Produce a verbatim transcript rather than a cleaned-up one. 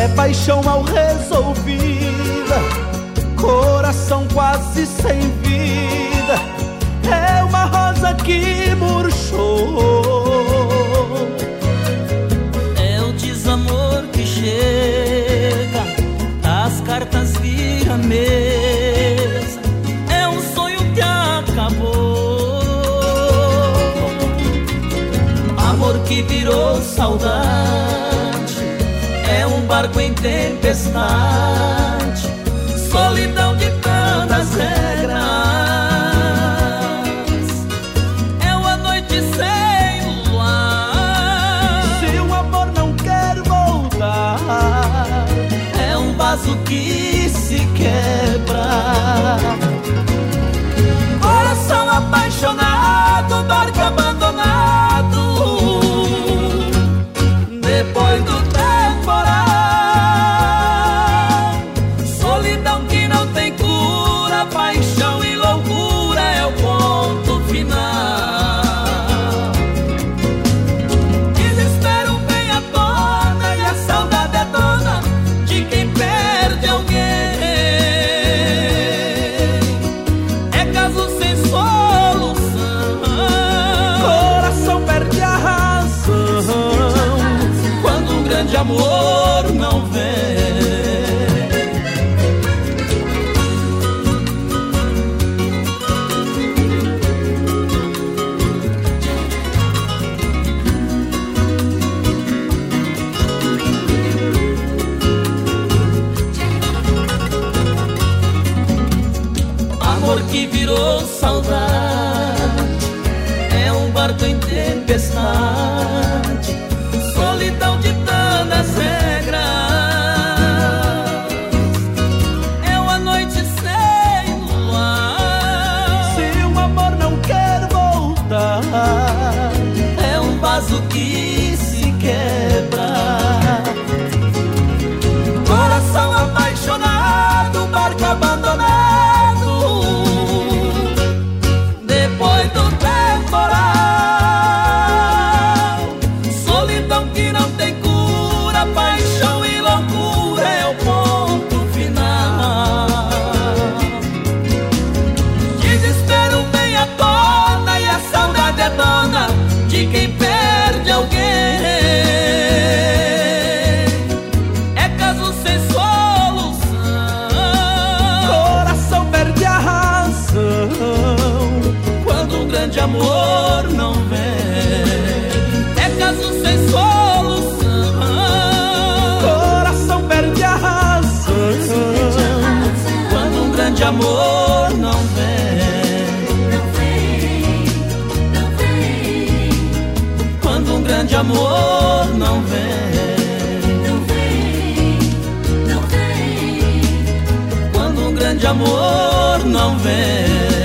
É paixão mal resolvida, coração quase sem vida. É uma rosa que murchou. É o desamor que chega, as cartas viram mesa. É um sonho que acabou, amor que virou saudade. É um barco em tempestade, solidão ditando as regras. É uma noite sem luar, se o amor não quer voltar, é um vaso que se quebra. Coração apaixonado, barco abandonado, depois do temporal. Solidão que não tem cura, paixão e loucura é o ponto final. Desespero vem à tona e a saudade é dona de quem perde alguém. É caso sem solução, coração perde a razão quando um grande amor não vem. Amor que virou saudade, é um barco em tempestade, solidão ditando as regras. É uma noite sem luar, se o amor não quer voltar, é um vaso que se quebra. Coração apaixonado, barco abandonado, depois do temporal. Solidão que não tem cura, paixão e loucura é o ponto final. Desespero vem à tona e a saudade é dona de quem perde alguém. É caso sem solução, coração perde a razão quando um grande amor não vem. É caso sem solução, coração perde a razão quando um grande amor não vem. Quando um grande amor não vem. Quando um grande amor não vem.